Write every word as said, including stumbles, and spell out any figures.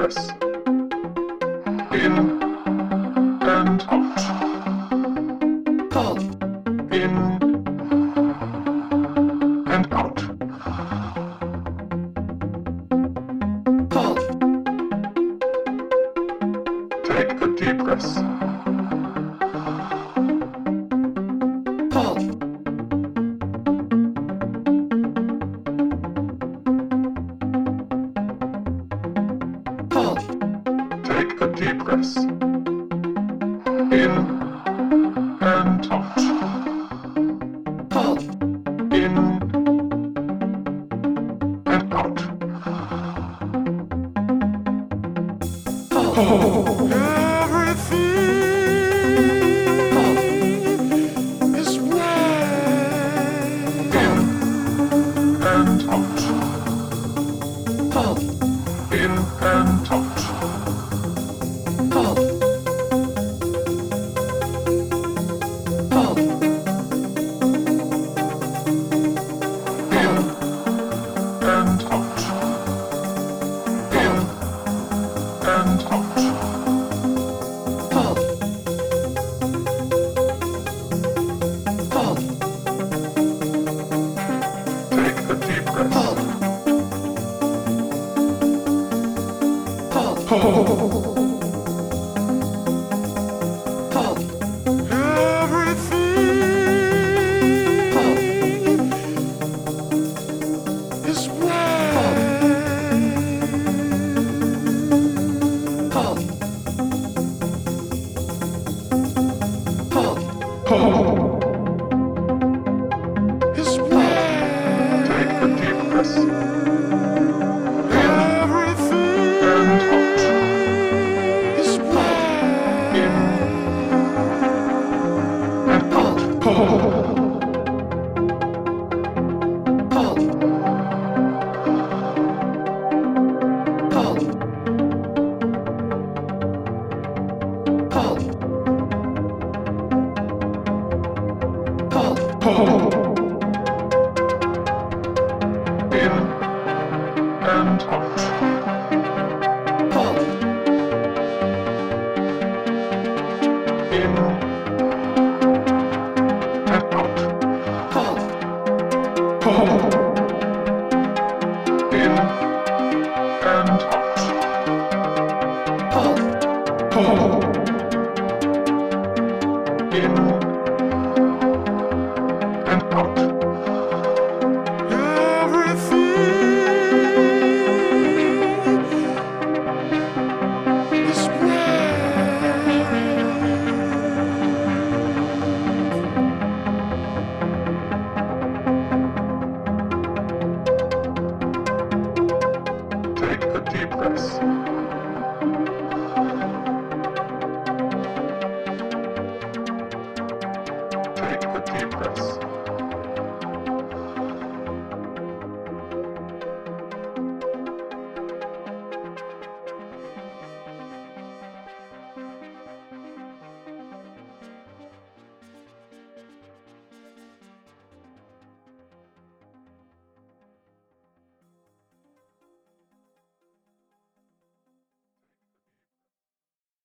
breath. In and out. Hold. In and out. Hold. Take a deep breath. Hold. Hold. Take a deep breath. In and out. Hold. In and out. Hold. Everything is right. In and out. Hold. In and out. Hold. Hold. In and out. In and out. Hold. Hold. Take a deep breath. Hold. Hold. Hold. Everything Hold. is right. Hold. Hold. Is right. Take a deep breath. Everything and out. Is right. In and out. Hold. Hold. Hold. Hold. Hold. In and out. Hold. In and out. Hold. In and out. Hold.